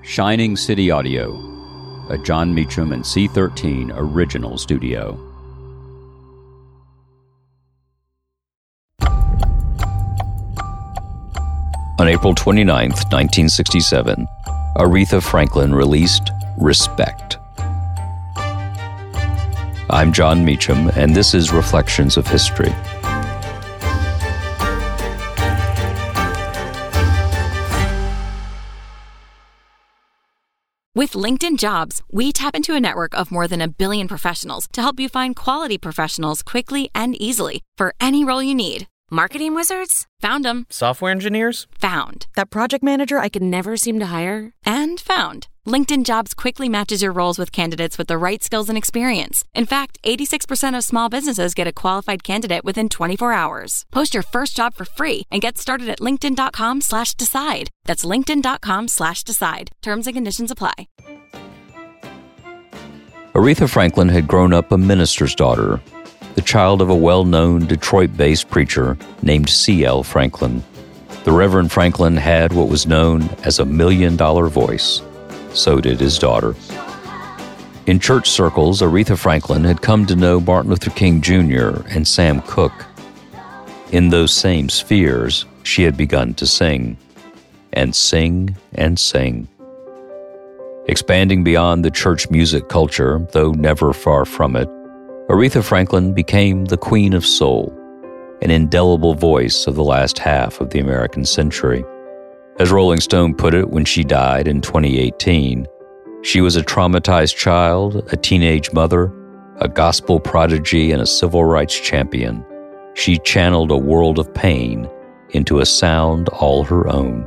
Shining City Audio, a Jon Meacham and C13 original studio. On April 29, 1967, Aretha Franklin released Respect. I'm Jon Meacham, and this is Reflections of History. With LinkedIn Jobs, we tap into a network of more than 1 billion professionals to help you find quality professionals quickly and easily for any role you need. Marketing wizards? Found them. Software engineers? Found. That project manager I could never seem to hire? And found. LinkedIn Jobs quickly matches your roles with candidates with the right skills and experience. In fact, 86% of small businesses get a qualified candidate within 24 hours. Post your first job for free and get started at linkedin.com/decide. That's linkedin.com/decide. Terms and conditions apply. Aretha Franklin had grown up a minister's daughter, the child of a well-known Detroit-based preacher named C.L. Franklin. The Reverend Franklin had what was known as a $1 million voice. So did his daughter. In church circles, Aretha Franklin had come to know Martin Luther King Jr. and Sam Cooke. In those same spheres, she had begun to sing, and sing, and sing. Expanding beyond the church music culture, though never far from it, Aretha Franklin became the Queen of Soul, an indelible voice of the last half of the American century. As Rolling Stone put it when she died in 2018, she was a traumatized child, a teenage mother, a gospel prodigy, and a civil rights champion. She channeled a world of pain into a sound all her own.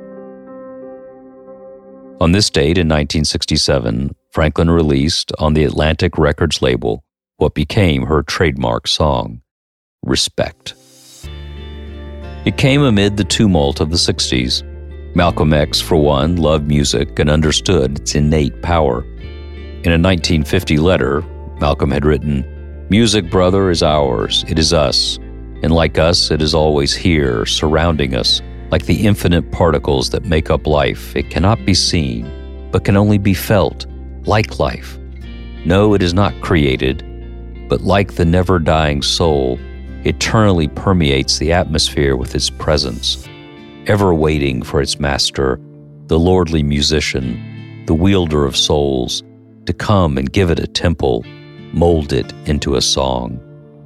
On this date in 1967, Franklin released on the Atlantic Records label what became her trademark song, Respect. It came amid the tumult of the 60s. Malcolm X, for one, loved music and understood its innate power. In a 1950 letter, Malcolm had written, "Music, brother, is ours, it is us, and like us, it is always here, surrounding us, like the infinite particles that make up life. It cannot be seen, but can only be felt, like life. No, it is not created, but like the never-dying soul, eternally permeates the atmosphere with its presence, ever waiting for its master, the lordly musician, the wielder of souls, to come and give it a temple, mold it into a song."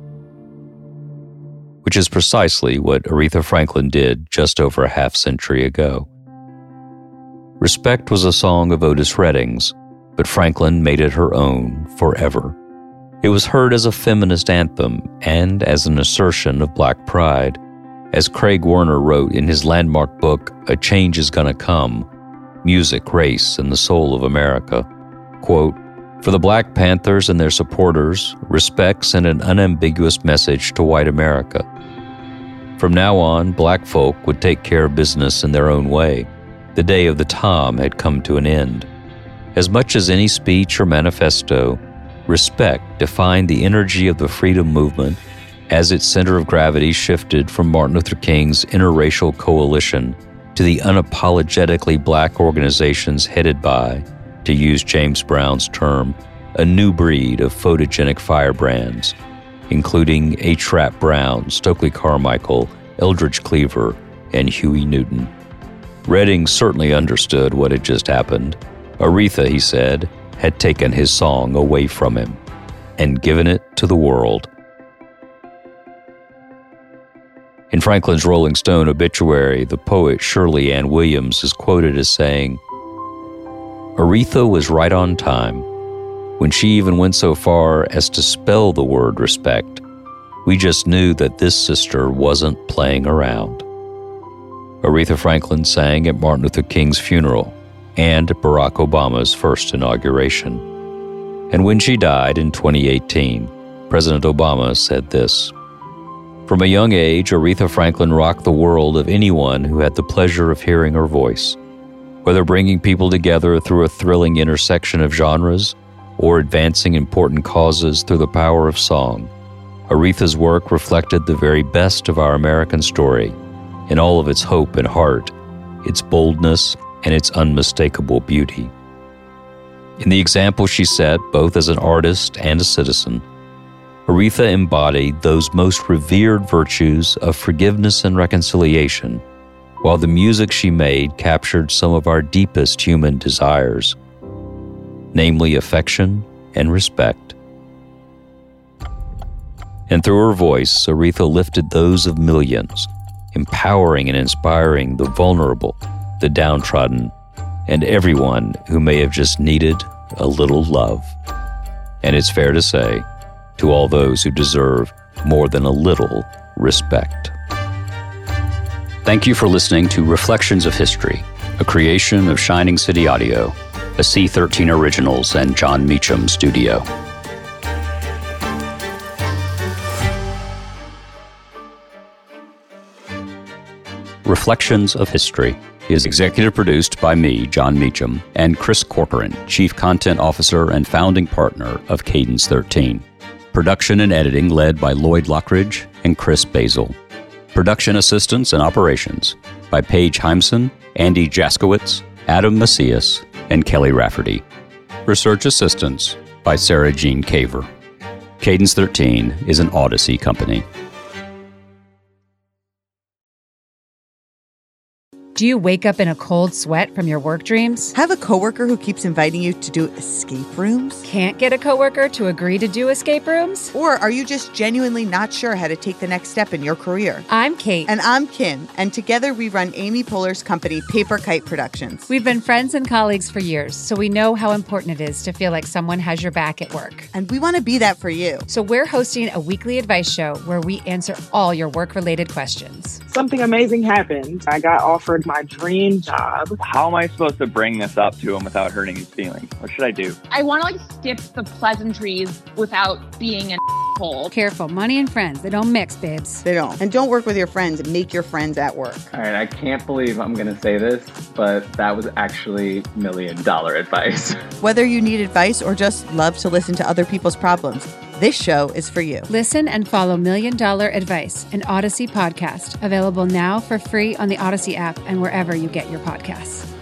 Which is precisely what Aretha Franklin did just over a half-century ago. Respect was a song of Otis Redding's, but Franklin made it her own forever. It was heard as a feminist anthem and as an assertion of Black pride. As Craig Werner wrote in his landmark book, A Change Is Gonna Come, Music, Race, and the Soul of America, quote, "For the Black Panthers and their supporters, respect sent an unambiguous message to white America. From now on, Black folk would take care of business in their own way. The day of the Tom had come to an end. As much as any speech or manifesto, respect defined the energy of the freedom movement as its center of gravity shifted from Martin Luther King's interracial coalition to the unapologetically Black organizations headed by, to use James Brown's term, a new breed of photogenic firebrands, including H. Rap Brown, Stokely Carmichael, Eldridge Cleaver, and Huey Newton. Redding certainly understood what had just happened. Aretha, he said, had taken his song away from him and given it to the world. In Franklin's Rolling Stone obituary, the poet Shirley Ann Williams is quoted as saying, "Aretha was right on time. When she even went so far as to spell the word respect, we just knew that this sister wasn't playing around." Aretha Franklin sang at Martin Luther King's funeral and Barack Obama's first inauguration. And when she died in 2018, President Obama said this, "From a young age, Aretha Franklin rocked the world of anyone who had the pleasure of hearing her voice. Whether bringing people together through a thrilling intersection of genres or advancing important causes through the power of song, Aretha's work reflected the very best of our American story in all of its hope and heart, its boldness and its unmistakable beauty. In the example she set, both as an artist and a citizen, Aretha embodied those most revered virtues of forgiveness and reconciliation, while the music she made captured some of our deepest human desires, namely affection and respect. And through her voice, Aretha lifted those of millions, empowering and inspiring the vulnerable, the downtrodden, and everyone who may have just needed a little love. And it's fair to say, to all those who deserve more than a little respect. Thank you for listening to Reflections of History, a creation of Shining City Audio, a C13 Originals and John Meacham studio. Reflections of History is executive produced by me, John Meacham, and Chris Corcoran, Chief Content Officer and founding partner of Cadence 13. Production and editing led by Lloyd Lockridge and Chris Basil. Production assistance and operations by Paige Heimson, Andy Jaskowitz, Adam Macias, and Kelly Rafferty. Research assistance by Sarah Jean Caver. Cadence 13 is an Odyssey company. Do you wake up in a cold sweat from your work dreams? Have a coworker who keeps inviting you to do escape rooms? Can't get a coworker to agree to do escape rooms? Or are you just genuinely not sure how to take the next step in your career? I'm Kate. And I'm Kim. And together we run Amy Poehler's company, Paper Kite Productions. We've been friends and colleagues for years, so we know how important it is to feel like someone has your back at work. And we want to be that for you. So we're hosting a weekly advice show where we answer all your work-related questions. Something amazing happened. I got offered my dream job. How am I supposed to bring this up to him without hurting his feelings? What should I do? I want to skip the pleasantries without being an asshole. Careful, money and friends, they don't mix, babes. They don't. And don't work with your friends. Make your friends at work. All right, I can't believe I'm going to say this, but that was actually $1 million advice. Whether you need advice or just love to listen to other people's problems, this show is for you. Listen and follow $1 Million Advice, an Odyssey podcast, available now for free on the Odyssey app and wherever you get your podcasts.